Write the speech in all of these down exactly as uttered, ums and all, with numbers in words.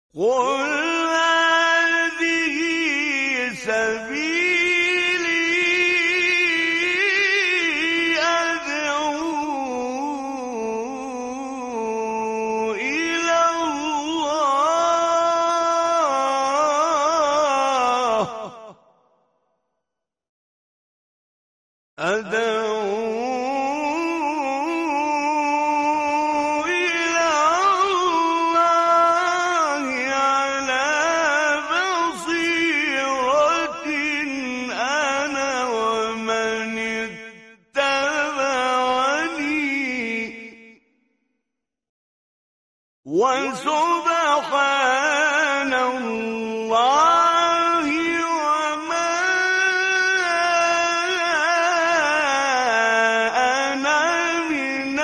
قل هذه سبيلي أدعو إلى الله أدعو وسبحان الله وما أنا من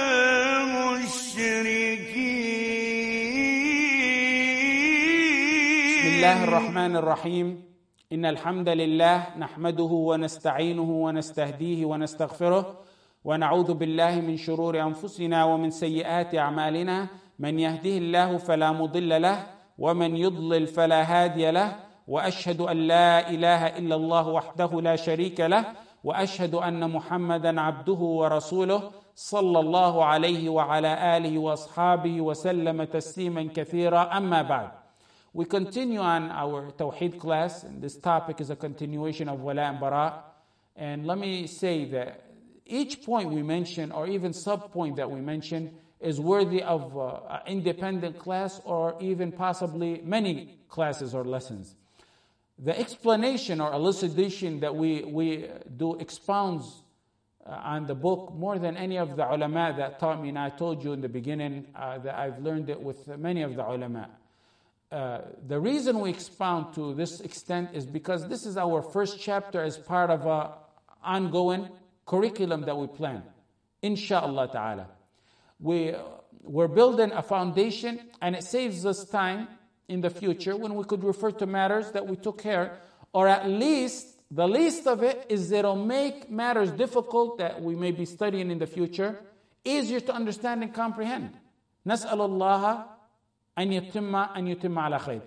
المشركين. بسم الله الرحمن الرحيم. إن الحمد لله نحمده ونستعينه ونستهديه ونستغفره ونعوذ بالله من شرور أنفسنا ومن سيئات أعمالنا. من يهده الله فلا مضل له ومن يضلل فلا هادي له، وأشهد أن لا إله إلا الله وحده لا شريك له، وأشهد أن محمدا عبده ورسوله صلى الله عليه وعلى آله وأصحابه وسلم تسليما كثيرا. أما بعد. We continue on our Tawheed class, and this topic is a continuation of Wala and Bara. And let me say that each point we mention, or even sub-point that we mention, is worthy of uh, an independent class or even possibly many classes or lessons. The explanation or elucidation that we, we do expounds uh, on the book more than any of the ulama that taught me, and I told you in the beginning uh, that I've learned it with many of the ulama. Uh, the reason we expound to this extent is because this is our first chapter as part of an ongoing curriculum that we plan, insha'Allah ta'ala. We, we're building a foundation, and it saves us time in the future when we could refer to matters that we took care, or at least, the least of it is it'll make matters difficult that we may be studying in the future easier to understand and comprehend. نسأل الله أن يتم أن يتم على خير.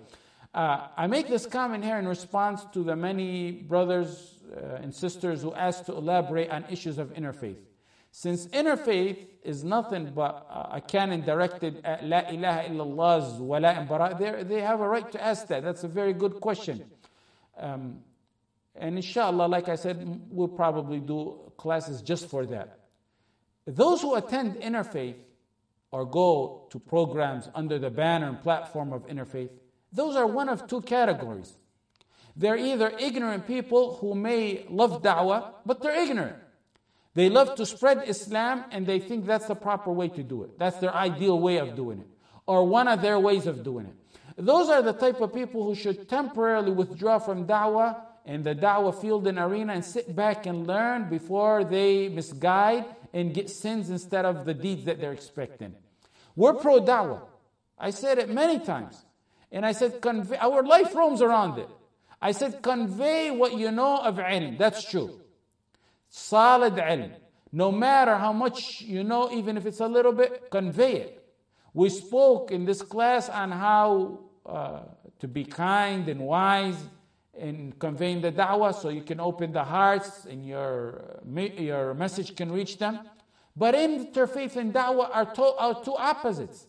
I make this comment here in response to the many brothers uh, and sisters who ask to elaborate on issues of interfaith. Since interfaith is nothing but a canon directed at La ilaha illallah's wala and bara, they have a right to ask that. That's a very good question. Um, and inshallah, like I said, we'll probably do classes just for that. Those who attend interfaith or go to programs under the banner and platform of interfaith, those are one of two categories. They're either ignorant people who may love da'wah, but they're ignorant. They love to spread Islam, and they think that's the proper way to do it. That's their ideal way of doing it, or one of their ways of doing it. Those are the type of people who should temporarily withdraw from da'wah and the da'wah field and arena and sit back and learn before they misguide and get sins instead of the deeds that they're expecting. We're pro-da'wah. I said it many times. And I said, convey, our life roams around it. I said, convey what you know of ilm. That's true. Solid ilm. No matter how much you know, even if it's a little bit, convey it. We spoke in this class on how uh, to be kind and wise in conveying the da'wah, so you can open the hearts and your, your message can reach them. But interfaith and da'wah are, to, are two opposites.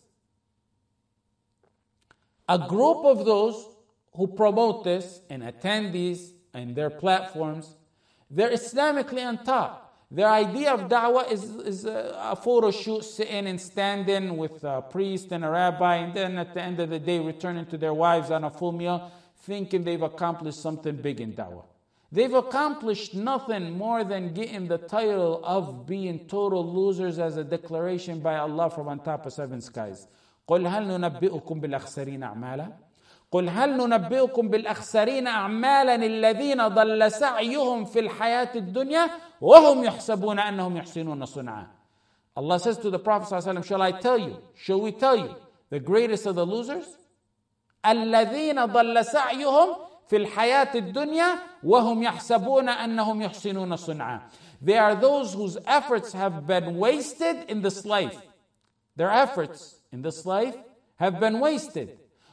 A group of those who promote this and attend these and their platforms, they're Islamically untaught. Their idea of da'wah is, is a, a photo shoot, sitting and standing with a priest and a rabbi, and then at the end of the day returning to their wives on a full meal, thinking they've accomplished something big in da'wah. They've accomplished nothing more than getting the title of being total losers as a declaration by Allah from on top of seven skies. قُلْ هَلْ نُنَبِّئُكُمْ بِالْأَخْسَرِينَ أَعْمَالًا قُلْ هَلْ نُنَبِّئُكُمْ بِالْأَخْسَرِينَ أَعْمَالًا الَّذِينَ ضَلَّ سَعْيُهُمْ فِي الْحَيَاةِ الدُّنْيَا وَهُمْ يَحْسَبُونَ أَنَّهُمْ يُحْسِنُونَ صُنْعًا. Allah says to the Prophet ﷺ, shall I tell you, shall we tell you, the greatest of the losers? الَّذِينَ ضَلَّ سَعْيُهُمْ فِي الْحَيَاةِ الدُّنْيا وَهُمْ يَحْسَبُونَ أَنَّهُمْ يُحْسِنُونَ صُنْعًا. They are those whose efforts have been wasted in this life. Their efforts in this life have been wasted.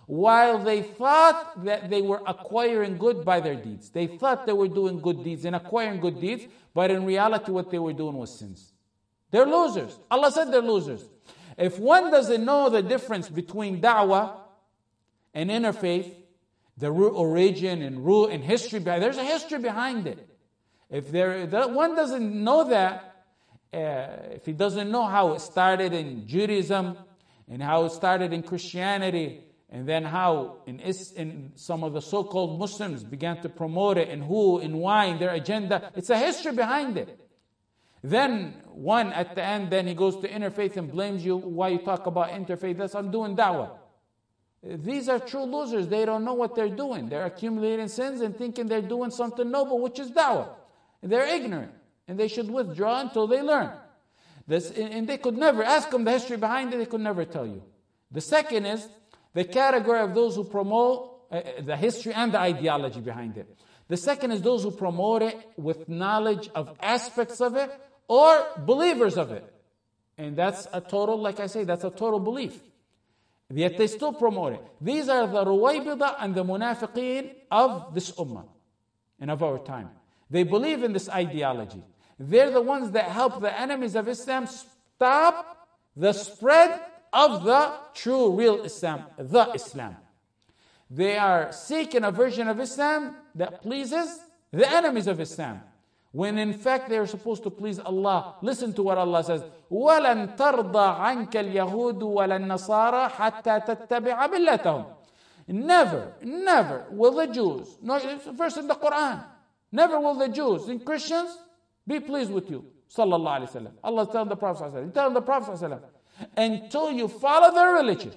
while they thought that they were acquiring good by their deeds. They thought they were doing good deeds and acquiring good deeds, but in reality what they were doing was sins. They're losers. Allah said they're losers. If one doesn't know the difference between da'wah and interfaith, the origin and root and history, there's a history behind it. If there, one doesn't know that, uh, if he doesn't know how it started in Judaism and how it started in Christianity, and then how in, in some of the so-called Muslims began to promote it, and who and why and their agenda, it's a history behind it. Then one at the end, then he goes to interfaith and blames you, why you talk about interfaith. That's, I'm doing da'wah. These are true losers. They don't know what they're doing. They're accumulating sins and thinking they're doing something noble, which is da'wah. They're ignorant, and they should withdraw until they learn. This, and they could never, ask them the history behind it, they could never tell you. The second is the category of those who promote uh, the history and the ideology behind it. The second is those who promote it with knowledge of aspects of it or believers of it. And that's a total, like I say, that's a total belief. Yet they still promote it. These are the Ruwaybida and the Munafiqeen of this ummah and of our time. They believe in this ideology. They're the ones that help the enemies of Islam stop the spread of the true, real Islam, the Islam. They are seeking a version of Islam that pleases the enemies of Islam, when in fact they are supposed to please Allah. Listen to what Allah says: وَلَن تَرْضَى عَنْكَ الْيَهُودُ وَلَا النَّصَارَى حَتَّى تَتَّبِعَ مِلَّتَهُم. Never, never will the Jews, no, it's a verse in the Quran, never will the Jews and Christians be pleased with you. Sallallahu Alaihi Wasallam. Allah is telling the Prophet Sallallahu Alaihi Wasallam, telling the Prophet Sallallahu Alaihi Wasallam, until you follow their religion.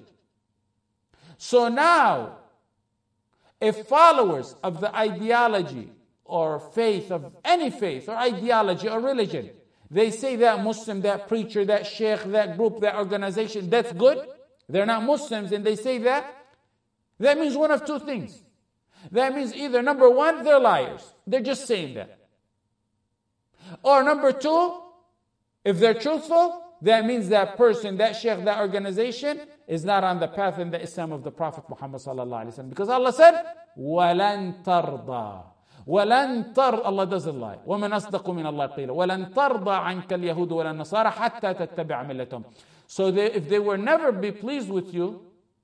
So now, if followers of the ideology or faith, of any faith or ideology or religion, they say that Muslim, that preacher, that sheikh, that group, that organization, that's good, they're not Muslims and they say that, that means one of two things. That means either number one, they're liars. They're just saying that. Or number two, if they're truthful, that means that person, that sheikh, that organization is not on the path in the Islam of the Prophet Muhammad sallallahu alaihi wasallam. Because Allah said, وَلَن تَرْضَى وَلَن تَرْضَى. Allah doesn't lie. وَمَنْ أَصْدَقُ مِنَ اللَّهِ قِيلًا وَلَن تَرْضَى عَنْكَ الْيَهُودُ وَلَا النَّصَارَى حَتَّى تَتَّبِعَ مِلَّتَهُم. So they, if they will never be pleased with you,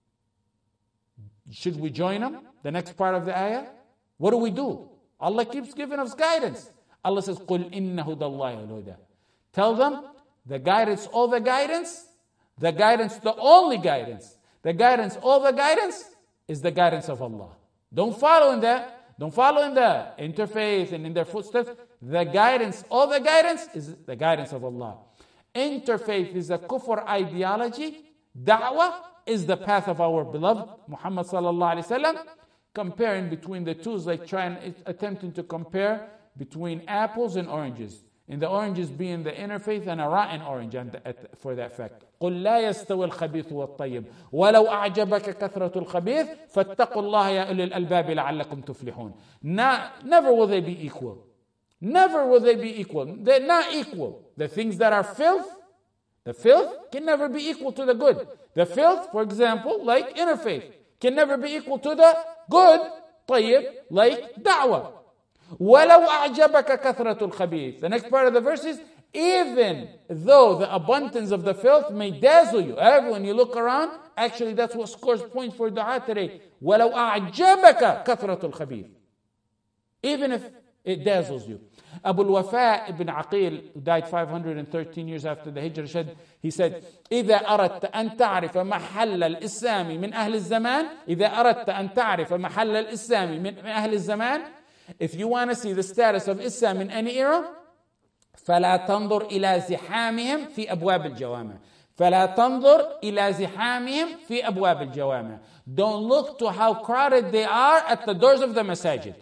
should we join them? The next part of the ayah. What do we do? Allah keeps giving us guidance. Allah says, قُلْ إِنَّ هُدَى اللَّهِ الْهُدَى. Tell them, the guidance, all the guidance, the guidance, the only guidance, the guidance, all the guidance is the guidance of Allah. Don't follow in that. Don't follow in the interfaith and in their footsteps. The guidance, all the guidance is the guidance of Allah. Interfaith is a kufr ideology. Da'wah is the path of our beloved Muhammad sallallahu alaihi wasallam. Comparing between the two is like trying, attempting to compare between apples and oranges. And the oranges being the interfaith and a rotten orange for that fact. قُلْ لَا يَسْتَوِي الْخَبِيثُ وَالطَّيِّبُ وَلَوْ أَعْجَبَكَ كَثْرَةُ الْخَبِيثِ فَاتَّقُوا اللَّهَ يَا أُولِي الْأَلْبَابِ لَعَلَّكُمْ تُفْلِحُونَ. Not, never will they be equal. Never will they be equal. They're not equal. The things that are filth, the filth can never be equal to the good. The filth, for example, like interfaith, can never be equal to the good, طيب, like da'wah. وَلَوْ أَعْجَبَكَ كَثْرَةُ الْخَبِيثِ. The next part of the verse is, even though the abundance of the filth may dazzle you. When you look around, actually that's what scores points for dua today. وَلَوْ أَعْجَبَكَ كَثْرَةُ الْخَبِيثِ. Even if it dazzles you. Abu al-Wafa ibn Aqil, who died five hundred thirteen years after the Hijrah, he said, إذا أردت أن تعرف محل الإسلام من أهل الزمان إذا أردت أن تعرف محل الإسلام من أهل الزمان. If you want to see the status of Islam in any era, فلا تنظر إلى زحامهم في أبواب الجوامع. فلا تنظر إلى زحامهم في أبواب الجوامع. Don't look to how crowded they are at the doors of the masajid.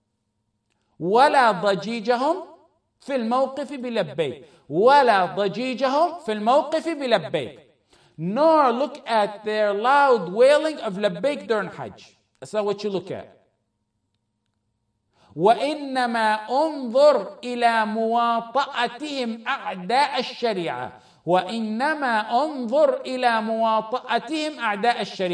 ولا ضجيجهم في الموقف بلبيك. ولا ضجيجهم في الموقف بلبيك. Nor look at their loud wailing of labbaik during Hajj. That's not what you look at. وإنما انظر إلى مواطأتهم أعداء الشريعة. وإنما انظر إلى مواطأتهم أعداء الشريعة.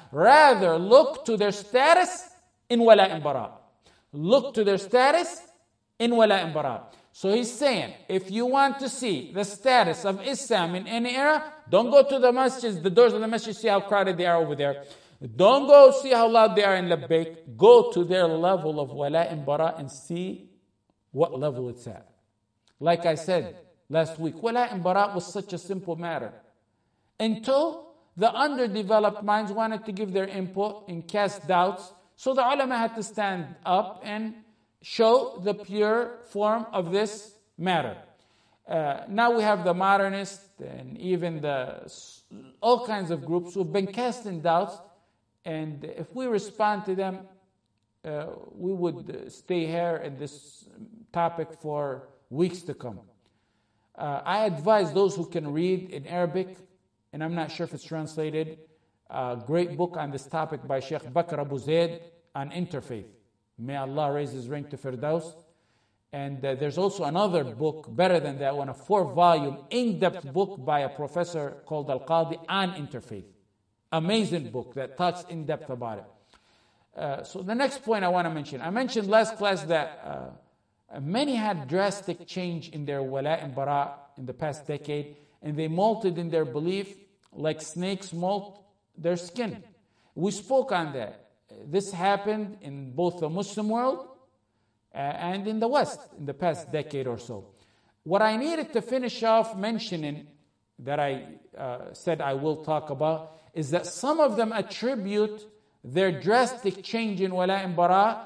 Rather, look to their status in wala and bara. Look to their status in wala and bara. So he's saying, if you want to see the status of Islam in any era, don't go to the masjids, the doors of the masjid, see how crowded they are over there. Don't go see how loud they are in Labbaik. Go to their level of wala and bara and see what level it's at. Like I said last week, wala and bara was such a simple matter. Until the underdeveloped minds wanted to give their input and cast doubts, so the ulama had to stand up and show the pure form of this matter. Uh, now we have the modernists and even the all kinds of groups who've been casting doubts, and if we respond to them, uh, we would stay here in this topic for weeks to come. Uh, I advise those who can read in Arabic, and I'm not sure if it's translated, a great book on this topic by Sheikh Bakr Abu Zaid on interfaith. May Allah raise his rank to Firdaus. And uh, there's also another book, better than that one, a four-volume, in-depth book by a professor called Al-Qadi on interfaith. Amazing book that talks in-depth about it. Uh, so the next point I want to mention, I mentioned last class that uh, many had drastic change in their wala and bara in the past decade, and they molted in their belief like snakes molt their skin. We spoke on that. This happened in both the Muslim world uh, and in the West in the past decade or so. What I needed to finish off mentioning that I uh, said I will talk about is that some of them attribute their drastic change in wala and bara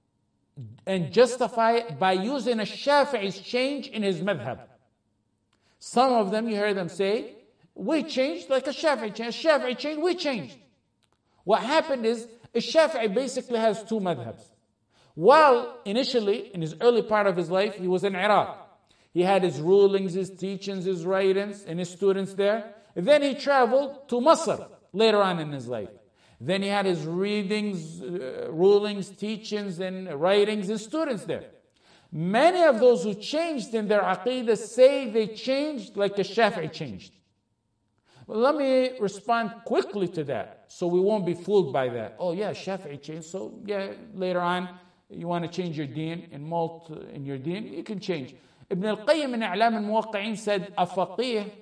and justify it by using a Shafi'i's change in his madhab. Some of them, you hear them say, we changed like a Shafi'i changed. Shafi'i changed, we changed. What happened is, Shafi'i basically has two madhabs. While initially, in his early part of his life, he was in Iraq. He had his rulings, his teachings, his writings, and his students there. Then he traveled to Masr later on in his life. Then he had his readings, uh, rulings, teachings, and writings, and students there. Many of those who changed in their aqidah say they changed like a Shafi'i changed. Well, let me respond quickly to that, so we won't be fooled by that. Oh yeah, Shafi'i changed, so yeah, later on, you want to change your deen and molt in your deen, you can change. Ibn al-Qayyim in I'lam al-Muwaqqi'in said, a faqih,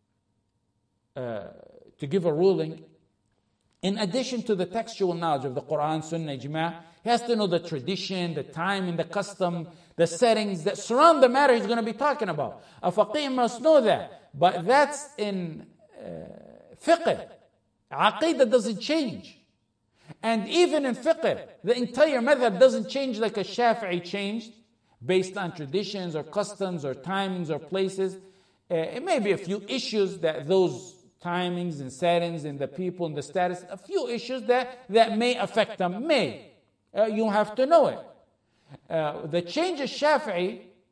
uh, to give a ruling, in addition to the textual knowledge of the Quran, Sunnah, Ijma', he has to know the tradition, the time, and the custom, the settings that surround the matter he's going to be talking about. A faqih must know that, but that's in Uh, fiqh. Aqidah doesn't change. And even in fiqh, the entire madhab doesn't change like a Shafi'i changed based on traditions or customs or timings or places. Uh, it may be a few issues that those timings and settings and the people and the status, a few issues that, that may affect them, may. Uh, you have to know it. Uh, the change of Shafi'i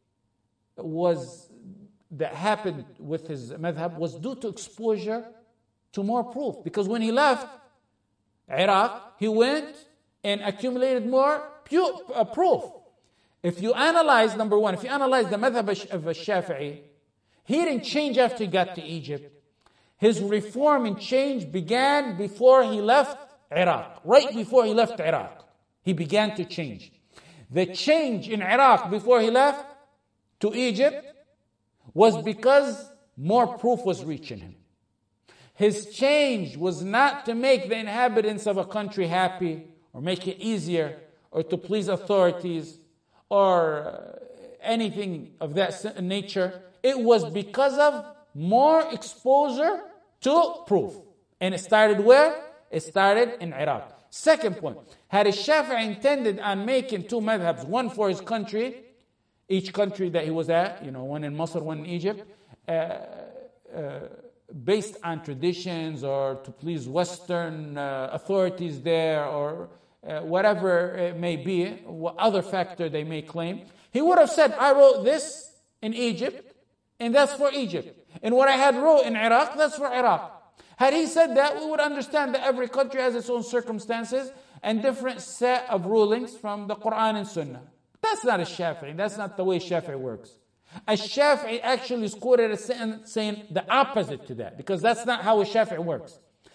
was that happened with his madhab was due to exposure to more proof. Because when he left Iraq, he went and accumulated more pure, uh, proof. If you analyze, number one, if you analyze the madhab of Shafi'i, he didn't change after he got to Egypt. His reform and change began before he left Iraq. Right before he left Iraq, he began to change. The change in Iraq before he left to Egypt was because more proof was reaching him. His change was not to make the inhabitants of a country happy or make it easier or to please authorities or anything of that nature. It was because of more exposure to proof. And it started where? It started in Iraq. Second point, had Shafi'i intended on making two madhabs, one for his country, each country that he was at, you know, one in Masr, one in Egypt, uh, uh, based on traditions or to please Western uh, authorities there or uh, whatever it may be, what other factor they may claim, he would have said, I wrote this in Egypt, and that's for Egypt. And what I had wrote in Iraq, that's for Iraq. Had he said that, we would understand that every country has its own circumstances and different set of rulings from the Quran and Sunnah. That's not a Shafi'i. That's not the way Shafi'i works. A Shafi'i actually is quoted as saying the opposite to that, because that's not how a Shafi'i works.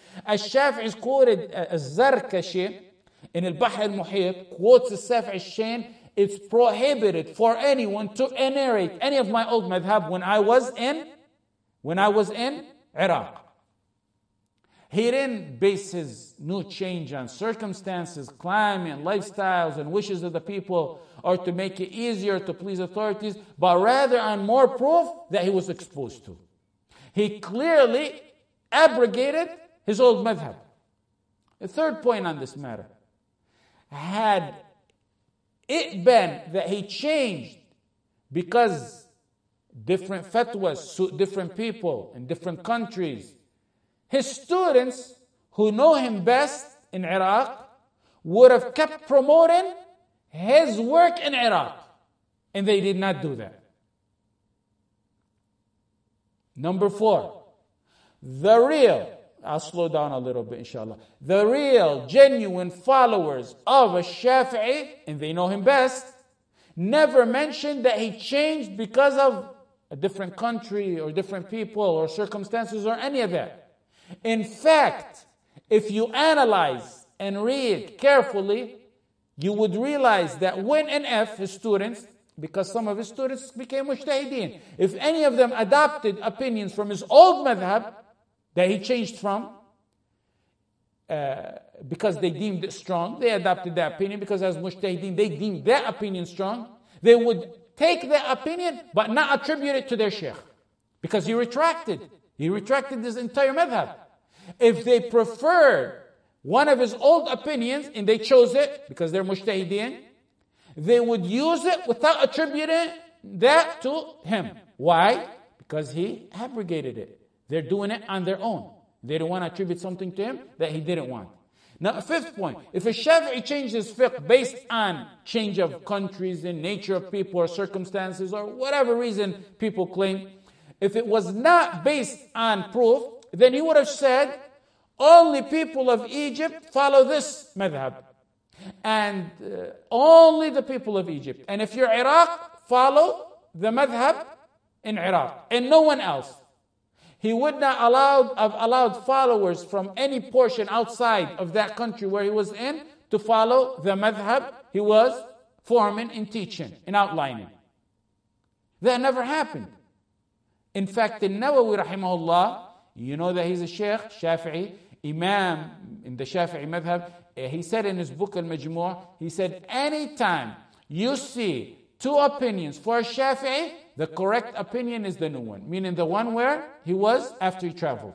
الشافعي is quoted, الزركشي in البحر المحيط quotes الشافعي الشين, it's prohibited for anyone to narrate any of my old madhab when I was in, when I was in Iraq. He didn't base his new change on circumstances, climate, lifestyles, and wishes of the people, or to make it easier to please authorities, but rather on more proof that he was exposed to. He clearly abrogated his old madhab. The third point on this matter, had it been that he changed because different fatwas suit different people in different countries, his students who know him best in Iraq would have kept promoting his work in Iraq. And they did not do that. Number four, the real, I'll slow down a little bit inshallah, the real genuine followers of Ash-Shafi'i, and they know him best, never mentioned that he changed because of a different country or different people or circumstances or any of that. In fact, if you analyze and read carefully, you would realize that when and if his students, because some of his students became mujtahideen, if any of them adopted opinions from his old madhab that he changed from, uh, because they deemed it strong, they adopted that opinion because as mujtahideen they deemed that opinion strong, they would take that opinion but not attribute it to their sheikh because he retracted. He retracted his entire madhab. If they preferred one of his old opinions and they chose it because they're mujtahideen, they would use it without attributing that to him. Why? Because he abrogated it. They're doing it on their own. They don't want to attribute something to him that he didn't want. Now, a fifth point. If a Shafi'i changed his fiqh based on change of countries and nature of people or circumstances or whatever reason people claim, if it was not based on proof, then he would have said, only people of Egypt follow this madhab. And uh, only the people of Egypt. And if you're Iraq, follow the madhab in Iraq. And no one else. He would not allow, have allowed followers from any portion outside of that country where he was in to follow the madhab he was forming and teaching and outlining. That never happened. In fact, in Nawawi rahimahullah, you know that he's a sheikh, Shafi'i, imam in the Shafi'i madhab. He said in his book Al-Majmu', he said, anytime you see two opinions for a Shafi'i, the correct opinion is the new one, meaning the one where he was after he traveled.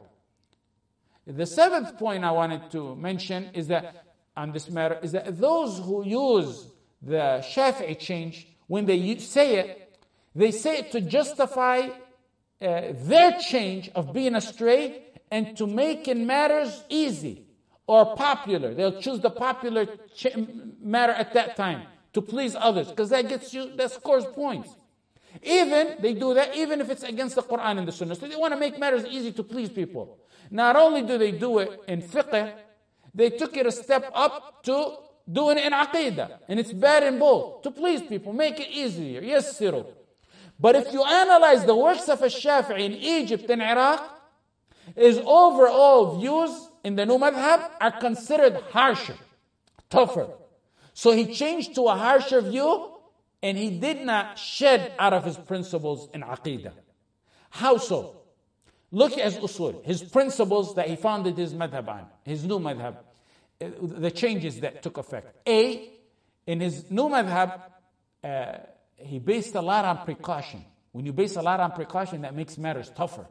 The seventh point I wanted to mention is that on this matter is that those who use the Shafi'i change, when they say it, they say it to justify Uh, their change of being astray and to making matters easy or popular. They'll choose the popular ch- matter at that time to please others because that gets you, that scores points. Even, they do that even if it's against the Quran and the Sunnah. So they want to make matters easy to please people. Not only do they do it in fiqh, they took it a step up to doing it in aqidah. And it's bad in both. To please people, make it easier. Yes, Cyril. But if you analyze the works of Ash-Shafi'i in Egypt and Iraq, his overall views in the new madhab are considered harsher, tougher. So he changed to a harsher view and he did not shed out of his principles in aqidah. How so? Look at his usul, his principles that he founded his madhab on, his new madhab, the changes that took effect. A, in his new madhab, uh, he based a lot on precaution. When you base a lot on precaution, that makes matters tougher.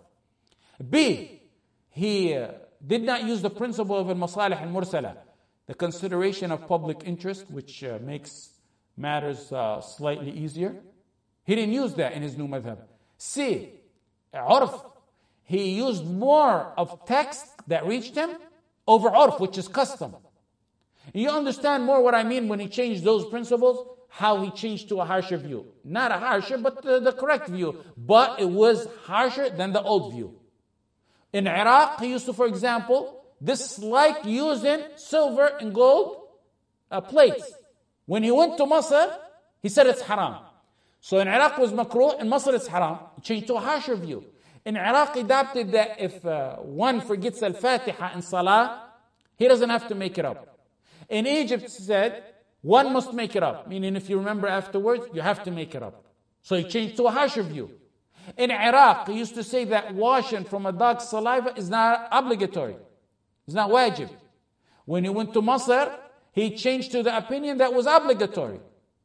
B, he uh, did not use the principle of al-masalih al-mursala, the consideration of public interest, which uh, makes matters uh, slightly easier. He didn't use that in his new madhab. C, urf. He used more of text that reached him over urf, which is custom. You understand more what I mean when he changed those principles? How he changed to a harsher view. Not a harsher, but the, the correct view. But it was harsher than the old view. In Iraq, he used to, for example, dislike using silver and gold uh, plates. When he went to Masr, he said it's haram. So in Iraq was makruh, in Masr it's haram. He changed to a harsher view. In Iraq, adopted that if uh, one forgets Al-Fatiha in Salah, he doesn't have to make it up. In Egypt, said, one must make it up. Meaning if you remember afterwards, you have to make it up. So he changed to a harsher view. In Iraq, he used to say that washing from a dog's saliva is not obligatory. It's not wajib. When he went to Masr, he changed to the opinion that was obligatory.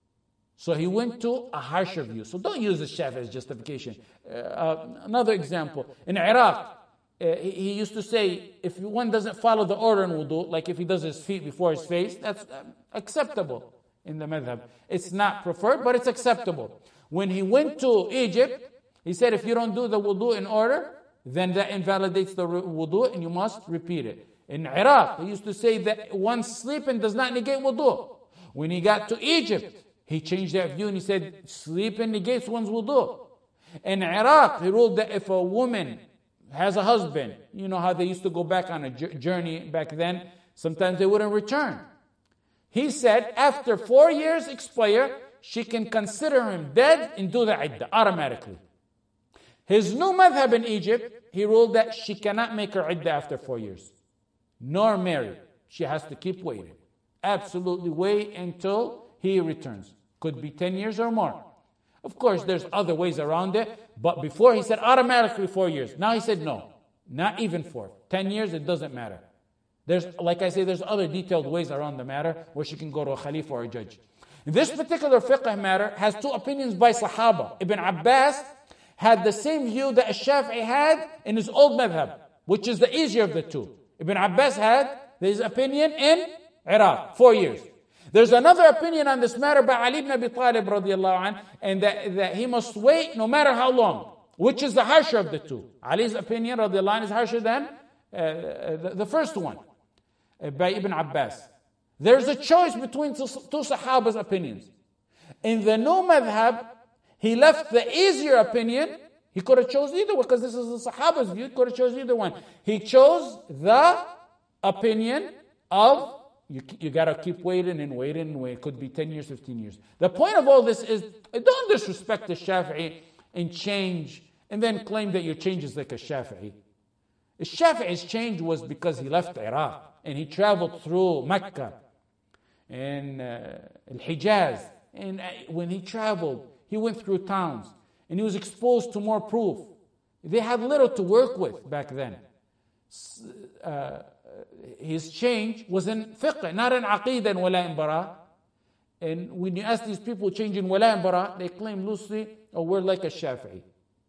So he went to a harsher view. So don't use the Shafi'i as justification. Uh, uh, another example. In Iraq, uh, he, he used to say, if one doesn't follow the order in wudu, like if he does his feet before his face, that's uh, acceptable in the madhab. It's not preferred, but it's acceptable. When he went to Egypt, he said, if you don't do the wudu in order, then that invalidates the wudu and you must repeat it. In Iraq, he used to say that one sleeping does not negate wudu. When he got to Egypt, he changed that view and he said, sleeping negates one's wudu. In Iraq, he ruled that if a woman has a husband, you know how they used to go back on a journey back then, sometimes they wouldn't return. He said, after four years expire, she can consider him dead and do the iddah automatically. His new madhab in Egypt, he ruled that she cannot make her iddah after four years, nor marry. She has to keep waiting. Absolutely wait until he returns. Could be ten years or more. Of course, there's other ways around it, but before he said automatically four years. Now he said no, not even four. Ten years, it doesn't matter. There's, like I say, there's other detailed ways around the matter where she can go to a Khalifa or a judge. This particular fiqh matter has two opinions by Sahaba. Ibn Abbas had the same view that Shafi'i had in his old madhab, which is the easier of the two. Ibn Abbas had his opinion in Iraq, four years. There's another opinion on this matter by Ali ibn Abi Talib radiallahu anh, and that, that he must wait no matter how long. Which is the harsher of the two? Ali's opinion radiallahu anh is harsher than uh, the, the first one uh, by Ibn Abbas. There's a choice between two, two Sahaba's opinions. In the new madhab, he left the easier opinion. He could have chose either one because this is the Sahaba's view. He could have chose either one. He chose the opinion of You, you got to keep waiting and waiting and waiting. It could be ten years, fifteen years. The point of all this is don't disrespect the Shafi'i and change and then claim that your change is like a Shafi'i. The Shafi'i's change was because he left Iraq and he traveled through Mecca and uh, Al-Hijaz. And uh, when he traveled, he went through towns and he was exposed to more proof. They had little to work with back then. Uh, his change was in fiqh, not in aqidah and wala and bara. And when you ask these people changing wala and bara, they claim loosely, oh, we're like a Shafi'i.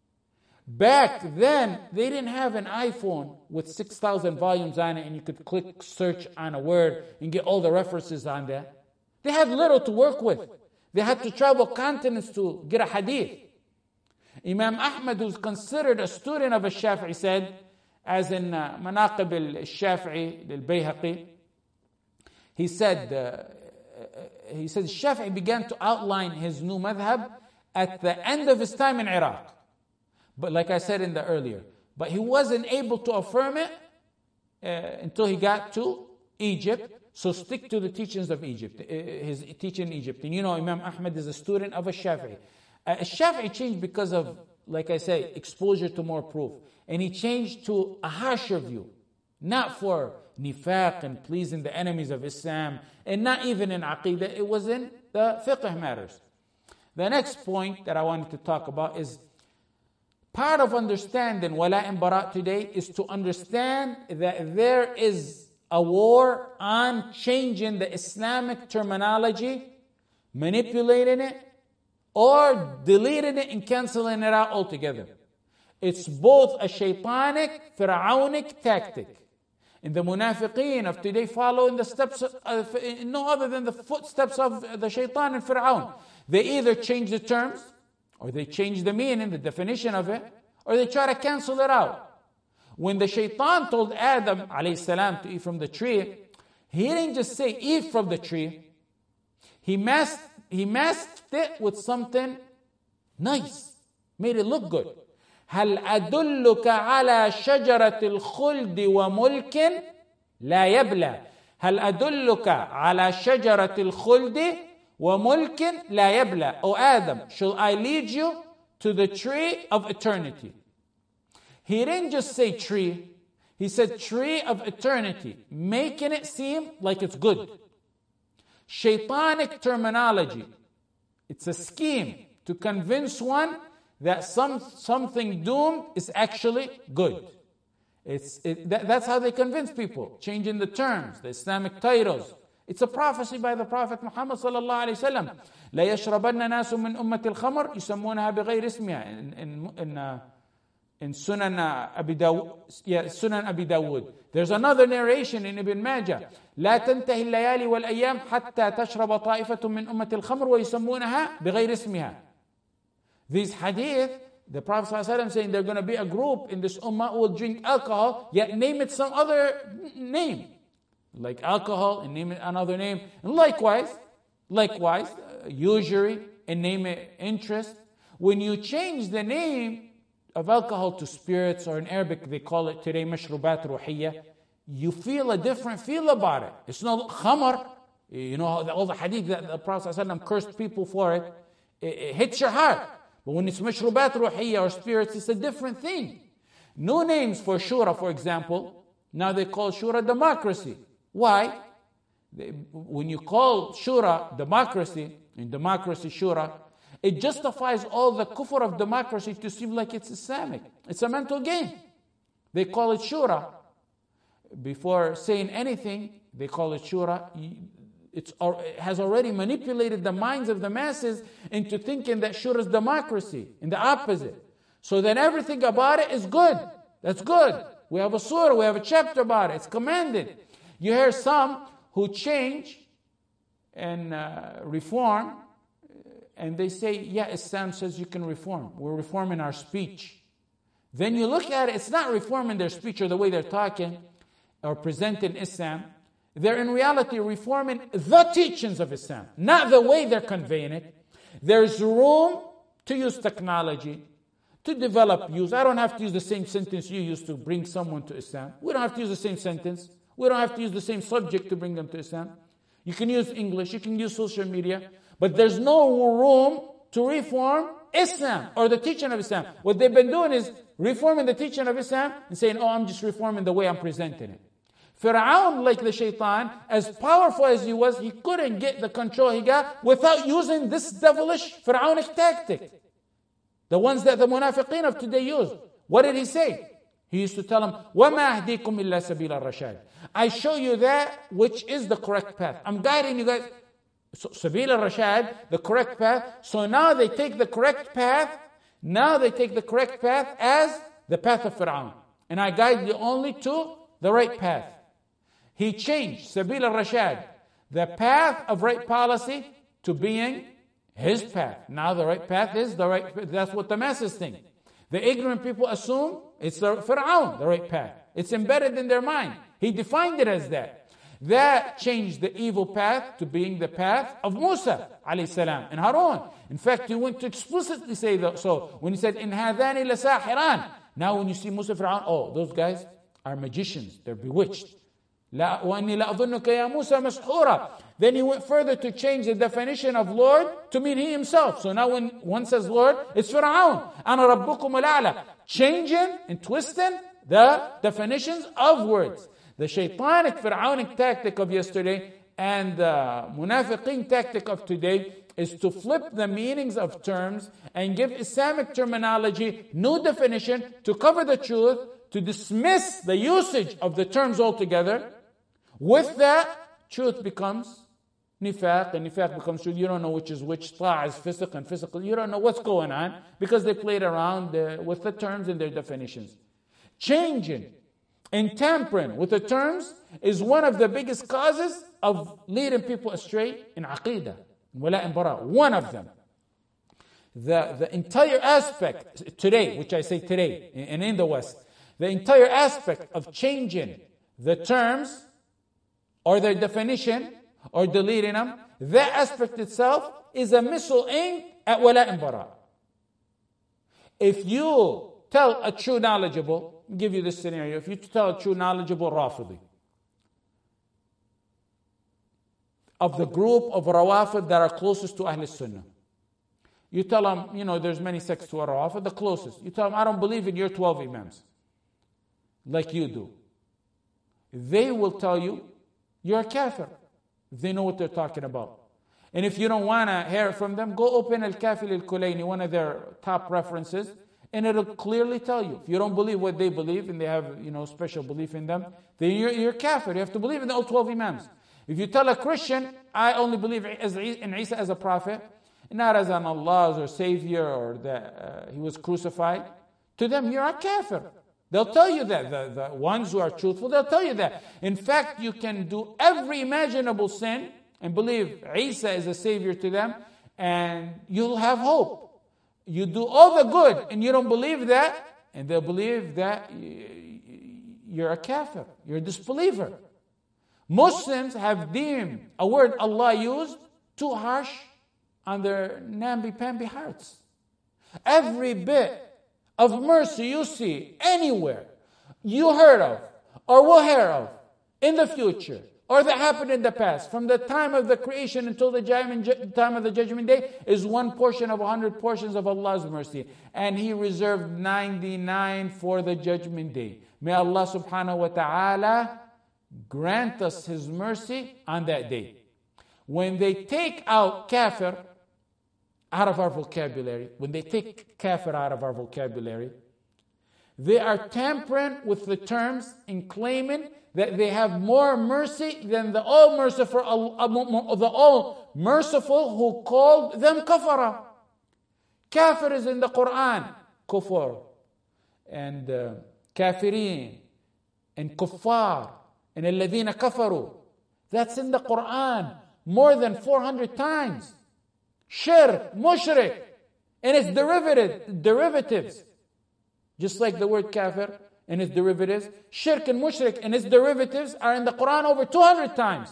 Back then, they didn't have an iPhone with six thousand volumes on it and you could click search on a word and get all the references on that. They had little to work with. They had to travel continents to get a hadith. Imam Ahmad, who's considered a student of a Shafi'i, said, as in uh, Manaqib al-Shafi'i, al-Bayhaqi, he said, uh, he said Shafi'i began to outline his new madhab at the end of his time in Iraq. But like I said in the earlier, but he wasn't able to affirm it uh, until he got to Egypt. So stick to the teachings of Egypt, uh, his teaching in Egypt. And you know, Imam Ahmad is a student of a Shafi'i. Uh, a Shafi'i changed because of, like I say, exposure to more proof. And he changed to a harsher view, not for nifaq and pleasing the enemies of Islam, and not even in aqidah, it was in the fiqh matters. The next point that I wanted to talk about is part of understanding wala and bara today is to understand that there is a war on changing the Islamic terminology, manipulating it, or deleting it and canceling it out altogether. It's both a shaitanic, pharaonic tactic. And the munafiqeen of today follow in the steps, of, uh, no other than the footsteps of the shaitan and Fir'aun. They either change the terms, or they change the meaning, the definition of it, or they try to cancel it out. When the shaitan told Adam alayhi salam to eat from the tree, he didn't just say eat from the tree. He masked, he masked it with something nice, made it look good. هل أدلك على شجرة الخلد وملك لا يبلى هل أدلك على شجرة الخلد وملك لا يبلى O Adam, shall I lead you to the tree of eternity? He didn't just say tree. He said tree of eternity, making it seem like it's good. Shaitanic terminology. It's a scheme to convince one that some something doomed is actually good. It's it, that, that's how they convince people, changing the terms, the Islamic titles. It's a prophecy by the Prophet Muhammad sallallahu alaihi wasallam. لا يشربن ناس من أمة الخمر يسمونها بغير اسمها. In in in, uh, in Sunan Abi Dawud, yeah, Sunan Abi Dawud. There's another narration in Ibn Majah. لا تنتهي الليالي والأيام حتى تشرب طائفة من أمة الخمر ويسمونها بغير اسمها. These hadith, the Prophet ﷺ saying there's going to be a group in this ummah who will drink alcohol, yet name it some other name. Like alcohol and name it another name. And likewise, likewise, uh, usury and name it interest. When you change the name of alcohol to spirits, or in Arabic they call it today mashrubat ruhiyya, you feel a different feel about it. It's not khamar. You know, all the hadith that the Prophet ﷺ cursed people for it, it, it hits your heart. But when it's mashrubat ruhiyya or spirits, it's a different thing. New names for shura, for example, now they call shura democracy. Why? They, when you call shura democracy, in democracy shura, it justifies all the kufr of democracy to seem like it's Islamic. It's a mental game. They call it shura. Before saying anything, they call it shura. It's, it has already manipulated the minds of the masses into thinking that shura is democracy, and the opposite. So then everything about it is good. That's good. We have a surah, we have a chapter about it. It's commanded. You hear some who change and uh, reform, and they say, yeah, Islam says you can reform. We're reforming our speech. Then you look at it, it's not reforming their speech or the way they're talking or presenting Islam. They're in reality reforming the teachings of Islam, not the way they're conveying it. There's room to use technology, to develop use. I don't have to use the same sentence you use to bring someone to Islam. We don't have to use the same sentence. We don't have to use the same subject to bring them to Islam. You can use English, you can use social media, but there's no room to reform Islam or the teaching of Islam. What they've been doing is reforming the teaching of Islam and saying, oh, I'm just reforming the way I'm presenting it. Fir'aun, like the shaitan, as powerful as he was, he couldn't get the control he got without using this devilish Fir'aunic tactic. The ones that the munafiqeen of today use. What did he say? He used to tell them, وَمَا أَهْدِيكُمْ إِلَّا سَبِيلَ الرَّشَادِ. I show you that which is the correct path. I'm guiding you guys. So, Sabil al-Rashad, the correct path. So now they take the correct path. Now they take the correct path as the path of Fir'aun. And I guide you only to the right path. He changed Sabil al-Rashad, the path of right policy, to being his path. Now the right path is the right path. That's what the masses think. The ignorant people assume it's the Fir'aun, the right path. It's embedded in their mind. He defined it as that. That changed the evil path to being the path of Musa alayhi salam and Harun. In fact, he went to explicitly say that. So when he said, "In hadani lasahiran," now when you see Musa Fir'aun, oh, those guys are magicians. They're bewitched. La wa inni la adhunnuka ya Musa mashhura. Then he went further to change the definition of Lord to mean he himself. So now when one says Lord, it's Fir'aun. Ana rabbukum al-a'la. Changing and twisting the definitions of words. The shaitanic, Fir'aunic tactic of yesterday and the munafiqeen tactic of today is to flip the meanings of terms and give Islamic terminology new definition to cover the truth, to dismiss the usage of the terms altogether. With that, truth becomes nifaq, and nifaq becomes truth. You don't know which is which. Ta' is fisq and fisq. You don't know what's going on because they played around the, with the terms and their definitions. Changing and tampering with the terms is one of the biggest causes of leading people astray in aqidah, wala and bara. One of them. The, the entire aspect today, which I say today, and in the West, the entire aspect of changing the terms or their definition or deleting them, that aspect itself is a missile aimed at wala and bara. If you tell a true knowledgeable, I'll give you this scenario, if you tell a true knowledgeable Rafidi of the group of Rawafid that are closest to Ahl Sunnah, you tell them, you know, there's many sects to a Rawafid, the closest. You tell them, I don't believe in your twelve Imams. like you do, they will tell you you're a kafir. They know what they're talking about. And if you don't want to hear it from them, go open Al-Kafi Al-Kulayni, one of their top references, and it'll clearly tell you. If you don't believe what they believe, and they have, you know, special belief in them, then you're, you're kafir. You have to believe in the all twelve Imams. If you tell a Christian, I only believe in Isa as a prophet, not as an Allah or Savior, or that uh, he was crucified, to them you're a kafir. They'll tell you that. The, the ones who are truthful, they'll tell you that. In fact, you can do every imaginable sin and believe Isa is a savior to them, and you'll have hope. You do all the good and you don't believe that, and they'll believe that you're a kafir, you're a disbeliever. Muslims have deemed a word Allah used too harsh on their namby-pamby hearts. Every bit of mercy you see anywhere, you heard of, or will hear of in the future, or that happened in the past, from the time of the creation until the time of the judgment day, is one portion of a hundred portions of Allah's mercy. And He reserved ninety-nine for the judgment day. May Allah subhanahu wa ta'ala grant us His mercy on that day. When they take out kafir out of our vocabulary, when they take kafir out of our vocabulary, they are tampering with the terms in claiming that they have more mercy than the all merciful, the all merciful who called them kafara. Kafir is in the Quran, kufur, and uh, kafirin, and kuffar, and alladhina kafaru. That's in the Quran more than four hundred times. Shirk, mushrik, and its derivative, derivatives. Just like the word kafir and its derivatives, shirk and mushrik and its derivatives are in the Quran over two hundred times.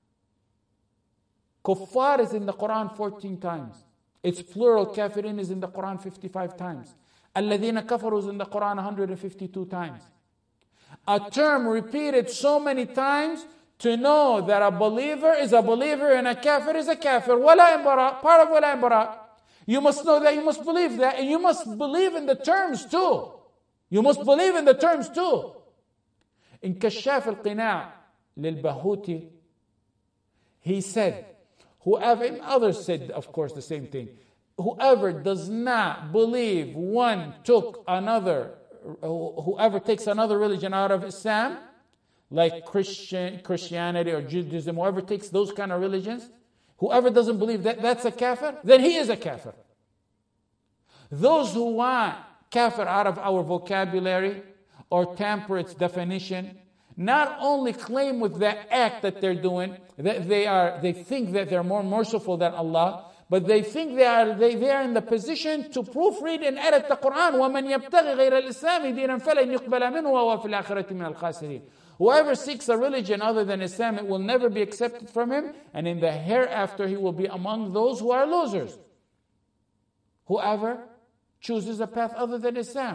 Kuffar is in the Quran fourteen times. Its plural, kafirin, is in the Quran fifty-five times. Alladhina kafaru is in the Quran one hundred fifty-two times. A term repeated so many times to know that a believer is a believer and a kafir is a kafir. Wala and bara, part of wala and bara. You must know that, you must believe that, and you must believe in the terms too. You must believe in the terms too. In Kashaf al-Qina' lil-Bahuti, he said, whoever, and others said, of course, the same thing. Whoever does not believe one took another, whoever takes another religion out of Islam, like Christian, Christianity or Judaism, whoever takes those kind of religions, whoever doesn't believe that that's a kafir, then he is a kafir. Those who want kafir out of our vocabulary or tamper its definition, not only claim with that act that they're doing that they are, they think that they're more merciful than Allah, but they think they are they, they are in the position to proofread and edit the Quran. وَمَنْ يَبْتَغِ غَيْرَ الْإِسْلَامِ دِينًا فَلَنْ يُقْبَلَ مِنْهُ وَهُوَ فِي الْآخِرَةِ مِنَ الْخَاسِرِينَ. Whoever seeks a religion other than Islam, it will never be accepted from him, and in the hereafter he will be among those who are losers. Whoever chooses a path other than Islam.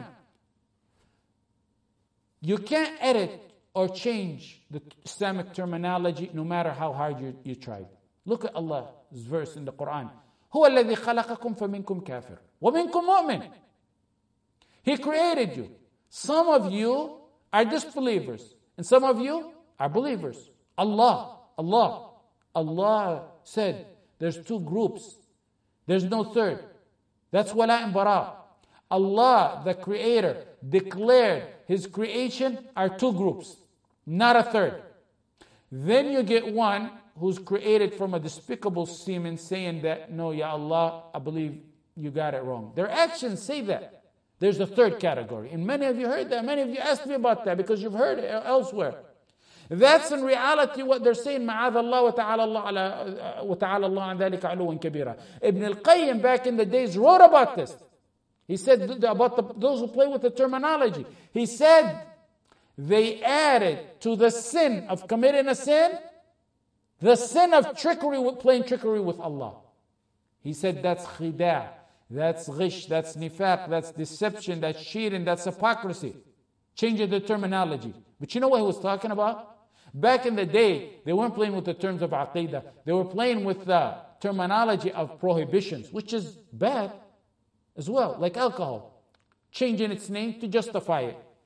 You can't edit or change the Islamic terminology no matter how hard you, you try. Look at Allah's verse in the Quran. هو الذي خلقكم فمنكم كافر ومنكم مؤمن. He created you. Some of you are disbelievers and some of you are believers. Allah, Allah, Allah said there's two groups. There's no third. That's wala and bara. Allah, the Creator, declared His creation are two groups, not a third. Then you get one who's created from a despicable semen saying that, no, Ya Allah, I believe you got it wrong. Their actions say that. There's a third category. And many of you heard that. Many of you asked me about that because you've heard it elsewhere. That's in reality what they're saying. Ma'adha Allah wa ta'ala Allah wa ta'ala Allah an dhalika aluwan kabira. Ibn al-Qayyim back in the days wrote about this. He said about the, those who play with the terminology. He said they added to the sin of committing a sin, the sin of trickery, with playing trickery with Allah. He said that's khida', that's ghish, that's nifaq, that's deception, that's cheating, that's hypocrisy. Changing the terminology. But you know what he was talking about? Back in the day, they weren't playing with the terms of aqidah. They were playing with the terminology of prohibitions, which is bad as well, like alcohol. Changing its name to justify it.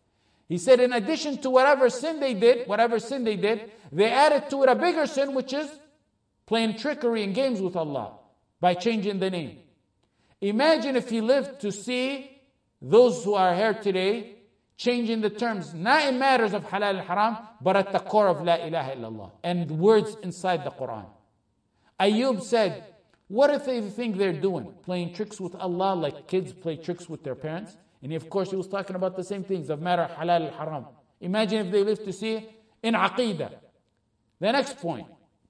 He said in addition to whatever sin they did, whatever sin they did, they added to it a bigger sin, which is playing trickery and games with Allah by changing the name. Imagine if he lived to see those who are here today changing the terms, not in matters of halal and haram, but at the core of la ilaha illallah and words inside the Quran. Ayub said, what if they think they're doing? Playing tricks with Allah like kids play tricks with their parents? And of course he was talking about the same things of matter of halal and haram. Imagine if they lived to see in aqidah. The next point.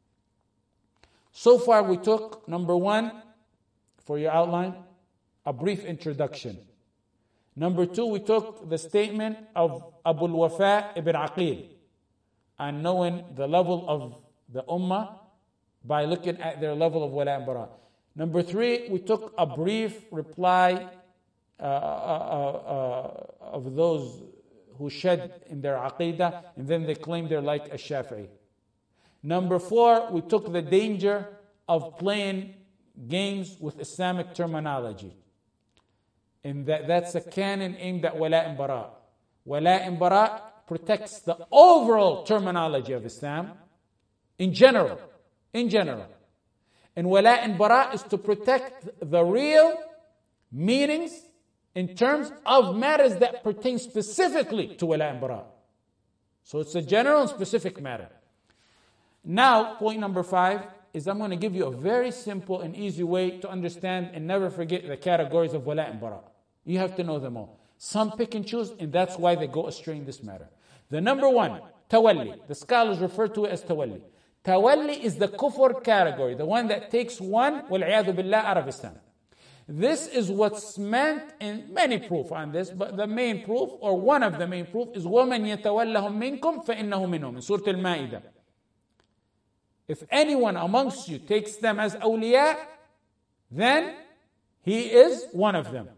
So far we took, number one, for your outline, a brief introduction. Number two, we took the statement of Abu al-Wafa ibn Aqil and knowing the level of the ummah by looking at their level of wala and bara. Number three, we took a brief reply uh, uh, uh, of those who shed in their aqidah and then they claim they're like a Shafi'i. Number four, we took the danger of playing games with Islamic terminology. And that, that's a canon aimed at wala and bara. Wala and bara protects the overall terminology of Islam in general. In general. And wala and bara is to protect the real meanings in terms of matters that pertain specifically to wala and bara. So it's a general and specific matter. Now, point number five is I'm going to give you a very simple and easy way to understand and never forget the categories of wala and bara. You have to know them all. Some pick and choose, and that's why they go astray in this matter. The number one, tawalli. The scholars refer to it as tawalli. Tawalli is the kufr category, the one that takes one, wal-'iyadhu billah, out of Islam. This is what's meant in many proof on this, but the main proof, or one of the main proof, is وَمَنْ يَتَوَلَّهُمْ مِنْكُمْ فَإِنَّهُ مِنْهُمْ in Surah Al-Ma'idah. If anyone amongst you takes them as awliya, then he is one of them.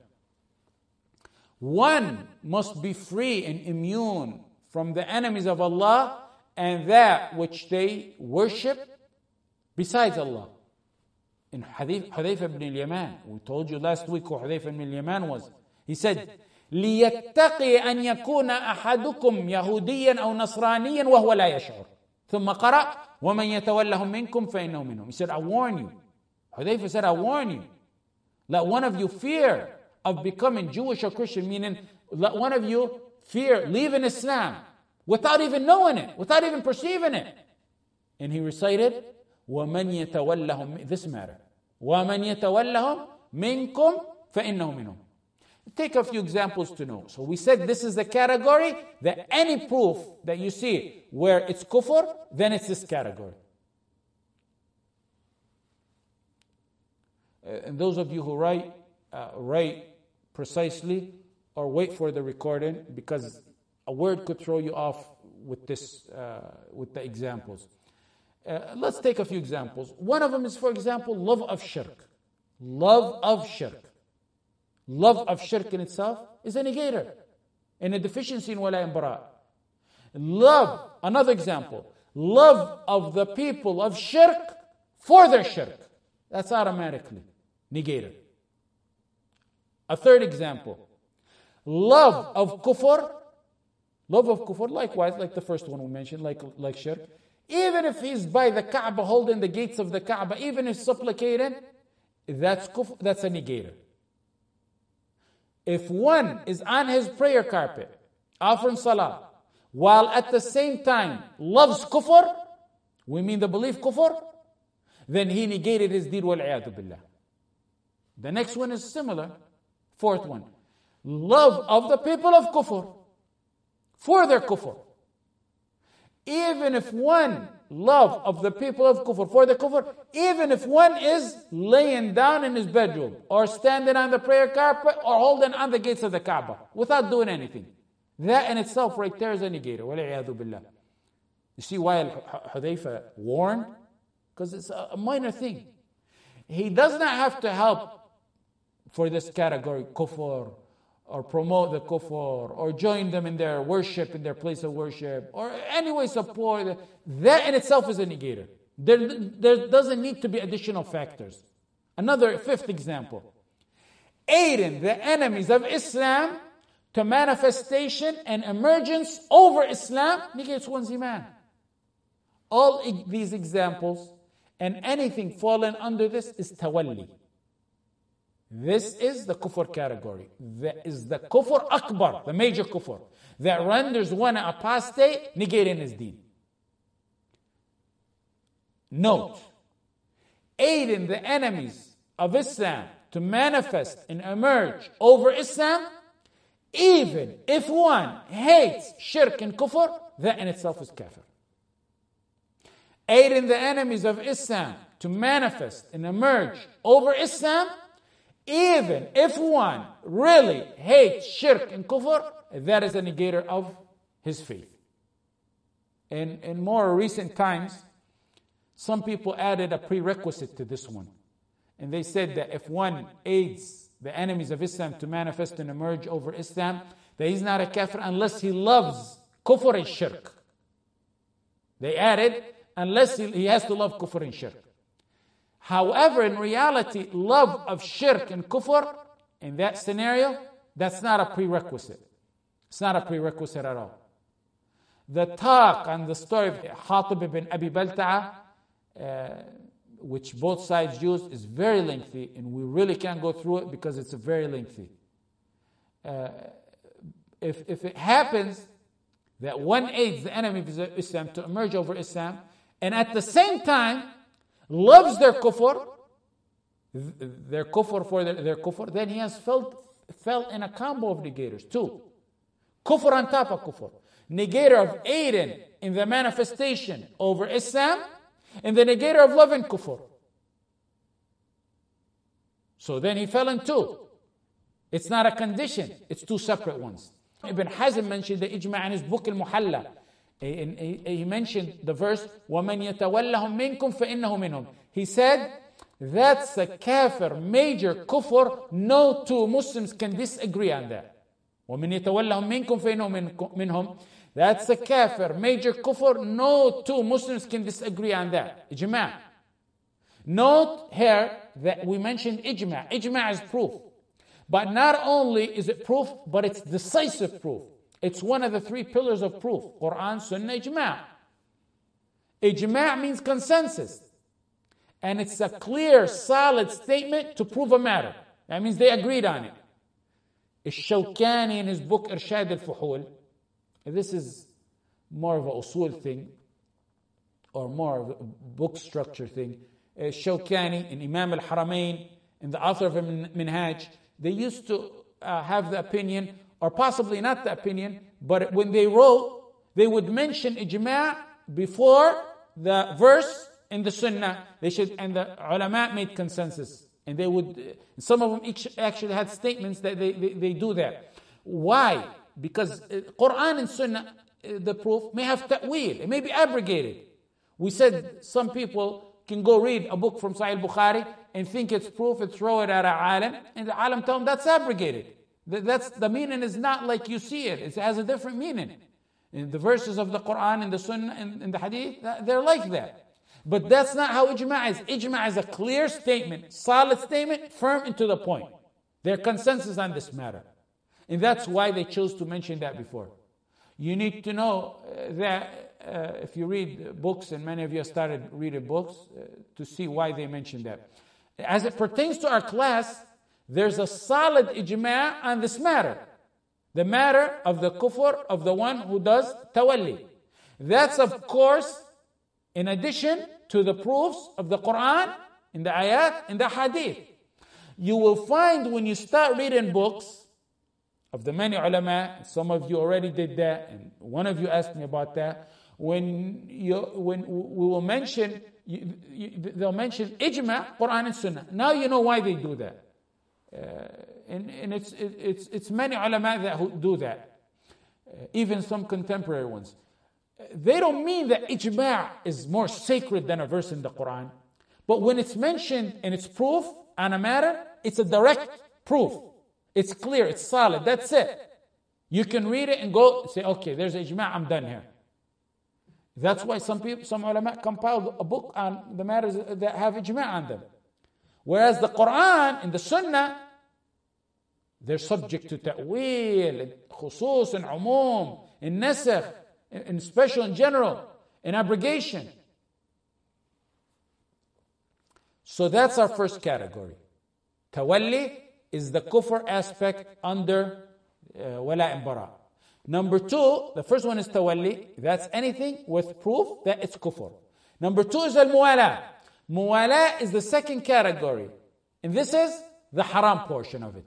One must be free and immune from the enemies of Allah and that which they worship besides Allah. In Hadith, Hudayfa ibn al-Yaman, we told you last week who Hudayfa ibn al-Yaman was. He said, لِيَتَّقِي أَنْ يَكُونَ أَحَدُكُمْ يَهُودِيًّا أَوْ نَصْرَانِيًّا وَهُوَ لَا يَشْعُرُ ثم قرأ وَمَنْ يَتَوَلَّهُمْ مِنْكُمْ فَإِنَّهُ مِنْهُمْ. He said, I warn you. Hudayfa said, I warn you. Let one of you fear of becoming Jewish or Christian, meaning let one of you fear leaving Islam without even knowing it, without even perceiving it. And he recited, وَمَنْ يَتَوَلَّهُمْ, this matter. وَمَنْ يَتَوَلَّهُمْ مِنْكُمْ فَإِنَّهُ مِنْهُمْ. Take a few examples to know. So we said this is the category that any proof that you see where it's kufr, then it's this category. Uh, and those of you who write, uh, write precisely or wait for the recording because a word could throw you off with this, uh, with the examples. Uh, let's take a few examples. One of them is, for example, love of shirk. Love of shirk. Love of shirk in itself is a negator and a deficiency in wala and bara. Love, another example, love of the people of shirk for their shirk. That's automatically negator. A third example, love of kufr, love of kufr, likewise, like the first one we mentioned, like, like shirk. Even if he's by the Kaaba holding the gates of the Kaaba, even if supplicating, that's kufr, that's a negator. If one is on his prayer carpet, offering salah, while at the same time loves kufr, we mean the belief kufr, then he negated his deed, wal-'iyadhu billah. The next one is similar. Fourth one, love of the people of kufr, for their kufr. Even if one love of the people of kufr, for the kufr, even if one is laying down in his bedroom, or standing on the prayer carpet, or holding on the gates of the Kaaba, without doing anything. That in itself right there is a negator. وَالْعِيَاذُ بِاللَّهِ. You see why Hudayfa warned? Because it's a minor thing. He does not have to help for this category, kufr, or promote the kufr, or join them in their worship, in their place of worship, or anyway support. That in itself is a negator. There, there doesn't need to be additional factors. Another fifth example. Aiding the enemies of Islam to manifestation and emergence over Islam negates one's iman. All e- these examples and anything fallen under this is tawalli. This is the kufr category. That is the kufr akbar, the major kufr, that renders one apostate, negating his deen. Note, aiding the enemies of Islam to manifest and emerge over Islam, even if one hates shirk and kufr, that in itself is kafir. Aiding the enemies of Islam to manifest and emerge over Islam, even if one really hates shirk and kufr, that is a negator of his faith. In, in more recent times, some people added a prerequisite to this one. And they said that if one aids the enemies of Islam to manifest and emerge over Islam, that he's not a kafir unless he loves kufr and shirk. They added, unless he, he has to love kufr and shirk. However, in reality, love of shirk and kufr, in that scenario, that's not a prerequisite. It's not a prerequisite at all. The talk on the story of Hatib ibn Abi Balta'a, uh, which both sides used, is very lengthy, and we really can't go through it because it's very lengthy. Uh, if, if it happens that one aids the enemy of Islam to emerge over Islam, and at the same time loves their kufr, their kufr for their, their kufr, then he has felt, fell in a combo of negators. Two, kufr on top of kufr. Negator of aiding in the manifestation over Islam, and the negator of loving kufr. So then he fell in two. It's not a condition, it's two separate ones. Ibn Hazm mentioned the ijma' in his book Al-Muhalla. He, he, he mentioned the verse, وَمَنْ يَتَوَلَّهُمْ مِنْكُمْ فَإِنَّهُ مِنْهُمْ. He said, that's a kafir, major kufr. No two Muslims can disagree on that. وَمَنْ يَتَوَلَّهُمْ مِنْكُمْ فَإِنَّهُ مِنْهُمْ. That's a kafir, major kufr. No two Muslims can disagree on that. Ijma'. Note here that we mentioned ijma'. Ijma' is proof. But not only is it proof, but it's decisive proof. It's one of the three pillars of proof. Quran, Sunnah, Ijma'. Ijma' means consensus. And it's a clear, solid statement to prove a matter. That means they agreed on it. Ash-Shawkani in his book Irshad al-Fuhul, this is more of a usul thing, or more of a book structure thing. Shawkani and Imam al-Haramain and the author of Minhaj, they used to uh, have the opinion, or possibly not the opinion, but when they wrote, they would mention ijma' before the verse in the sunnah. They should, and the ulama made consensus. And they would, some of them actually had statements that they, they, they do that. Why? Because Quran and Sunnah, the proof, may have ta'weel. It may be abrogated. We said some people can go read a book from Sahih Bukhari and think it's proof and throw it at an alim, and the alim tell them that's abrogated. That's, the meaning is not like you see it. It has a different meaning. In the verses of the Quran and the Sunnah and, and the Hadith, they're like that. But that's not how ijma' is. Ijma' is a clear statement, solid statement, firm and to the point. Their consensus on this matter. And that's why they chose to mention that before. You need to know that uh, if you read books, and many of you have started reading books, uh, to see why they mentioned that. As it pertains to our class, there's a solid ijma' on this matter. The matter of the kufr of the one who does tawalli. That's of course in addition to the proofs of the Quran, in the ayat, in the hadith. You will find when you start reading books of the many ulama, some of you already did that, and one of you asked me about that, when you when we will mention, you, you, they'll mention ijma', Quran and Sunnah. Now you know why they do that. Uh, and and it's, it, it's, it's many ulama that who do that, uh, even some contemporary ones. They don't mean that ijma' is more sacred than a verse in the Quran. But when it's mentioned and it's proof on a matter, it's a direct proof. It's clear, it's solid, that's it. You can read it and go say, okay, there's ijma', I'm done here. That's why some people, some ulama compiled a book on the matters that have ijma' on them. Whereas the Quran and the Sunnah, they're subject to ta'wil, khusus and umum, in nasakh, in special and general, in abrogation. So that's our first category. Tawalli is the kufr aspect under uh, wala and bara. Number two, the first one is tawalli. That's anything with proof that it's kufr. Number two is al-muwala. Muwala is the second category. And this is the haram portion of it.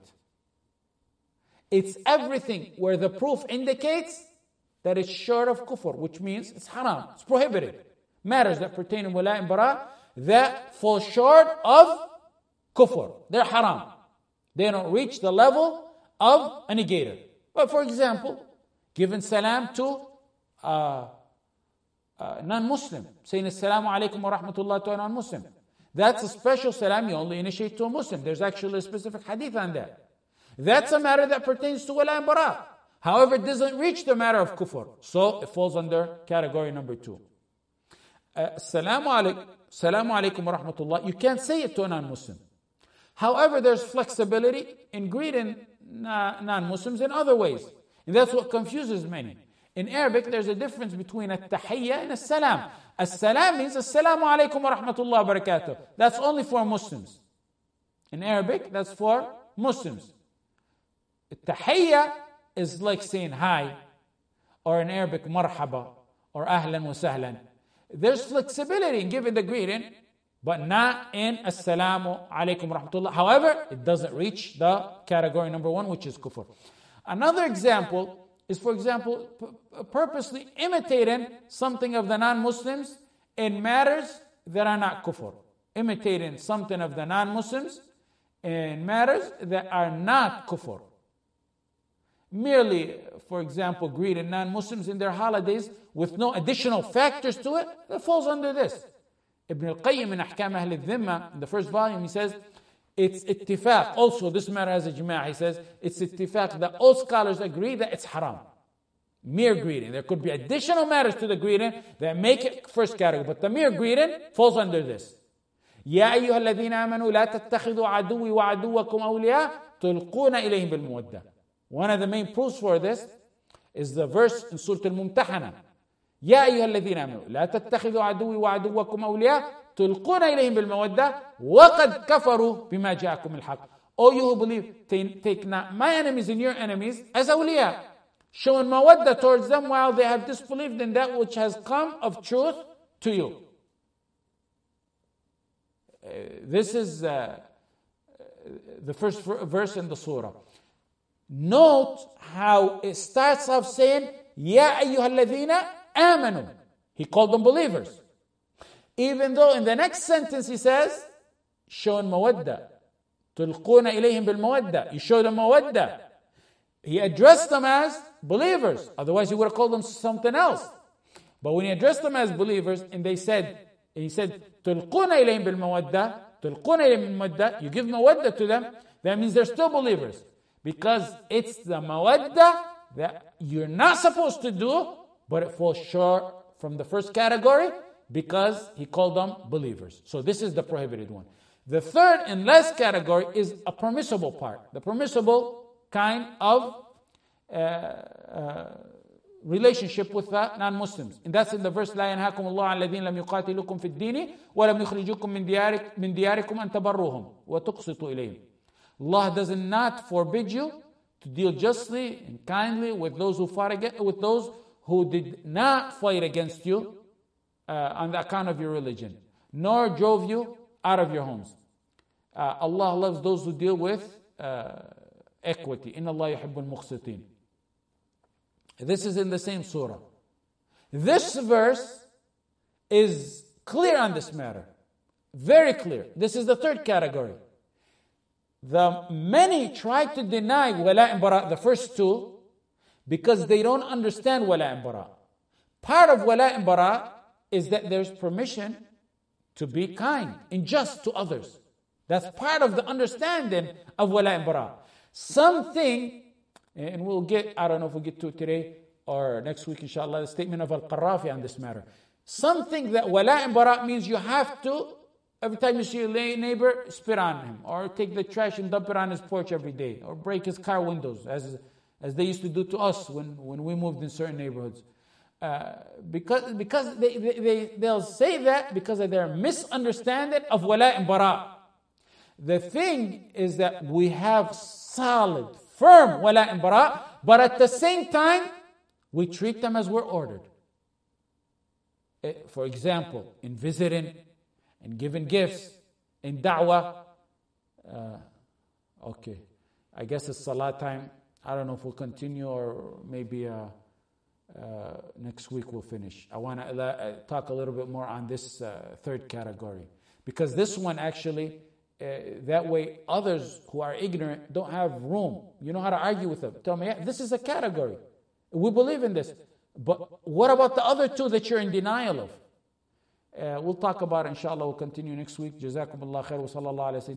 It's everything where the proof indicates that it's short of kufr, which means it's haram, it's prohibited. Matters that pertain to wala and bara that fall short of kufr. They're haram. They don't reach the level of a negator. But for example, giving salam to a, a non-Muslim, saying assalamu alaikum wa rahmatullah to a non-Muslim. That's a special salam you only initiate to a Muslim. There's actually a specific hadith on that. That's a matter that pertains to wala and bara. However, it doesn't reach the matter of kufr. So it falls under category number two. Uh, assalamu alaikum, assalamu alaikum wa rahmatullah. You can't say it to a non-Muslim. However, there's flexibility in greeting non-Muslims in other ways. And that's what confuses many. In Arabic, there's a difference between at-tahiyya and as-salam. As-salam means assalamu alaikum wa rahmatullah wa barakatuh. That's only for Muslims. In Arabic, that's for Muslims. At-tahiyya is like saying hi, or in Arabic, marhaba, or ahlan wa sahlan. There's flexibility in giving the greeting, but not in assalamu alaikum wa rahmatullah. However, it doesn't reach the category number one, which is kufr. Another example is, for example, p- purposely imitating something of the non-Muslims in matters that are not kufr. Imitating something of the non-Muslims in matters that are not kufr. Merely, for example, greeting non-Muslims in their holidays with no additional factors to it, that falls under this. Ibn al-Qayyim in Ahkam Ahl al-Dhimma, in the first volume, he says, it's ittifaq. Also, this matter has a ijma'. He says, it's ittifaq that all scholars agree that it's haram. Mere greeting. There could be additional matters to the greeting that make it first category, but the mere greeting falls under this. يا أيها الذين آمنوا لا تتخذوا عدوي وعدوكم أولياء تلقون إليهم بالمودة. One of the main proofs for this is the verse in Surah Al-Mumtahana. يا أيها الذين آمنوا لا تتخذوا عدوي وعدوكم أولياء تلقون إليهم بالمودة وقد كفروا بما جاءكم الحق. O you who believe, take, take not my enemies and your enemies as awliya, showing mawadda towards them while they have disbelieved in that which has come of truth to you. Uh, this is uh, the first verse in the surah. Note how it starts off saying, يا أيها الذين آمنوا. He called them believers. Even though in the next sentence he says, showing mawadda. تلقون إليهم بالمودة. You show them mawadda. He addressed them as believers. Otherwise he would have called them something else. But when he addressed them as believers and they said, he said, تلقون إليهم بالمودة. تلقون إليهم بالمودة. You give mawadda to them. That means they're still believers. Because it's the mawadda that you're not supposed to do, but it falls short from the first category because he called them believers. So this is the prohibited one. The third and last category is a permissible part. The permissible kind of uh, uh, relationship with the non-Muslims. And that's in the verse, لا ينهاكم الله عن الذين لم يقاتلوكم في الدين ولم يخرجوكم من ديارك من دياركم أن تبروهم وتقسطوا إليهم. Allah does not forbid you to deal justly and kindly with those who fought against, with those who did not fight against you uh, on the account of your religion, nor drove you out of your homes. Uh, Allah loves those who deal with uh, equity. Inna Allah yuhibbul muqsitin. This is in the same surah. This verse is clear on this matter. Very clear. This is the third category. The many try to deny wala and bara, the first two, because they don't understand wala and bara. Part of wala and bara is that there's permission to be kind and just to others. That's part of the understanding of wala and bara. Something, and we'll get, I don't know if we'll get to it today or next week, inshallah, the statement of Al-Qarrafi on this matter. Something that wala and bara means you have to Every time you see a neighbor, spit on him, or take the trash and dump it on his porch every day, or break his car windows, as as they used to do to us when, when we moved in certain neighborhoods. Uh, because because they, they, they, they'll say that because of their misunderstanding of wala and bara. The thing is that we have solid, firm wala and bara, but at the same time, we treat them as we're ordered. For example, in visiting, in giving gifts, in da'wah. Uh, okay, I guess it's salah time. I don't know if we'll continue or maybe uh, uh, next week we'll finish. I want to uh, talk a little bit more on this uh, third category. Because this one actually, uh, that way others who are ignorant don't have room. You know how to argue with them. Tell me, yeah, this is a category. We believe in this. But what about the other two that you're in denial of? Uh, we'll talk about it, inshallah. We'll continue next week. Jazakumullah khair wa sallallahu alayhi wa sallam.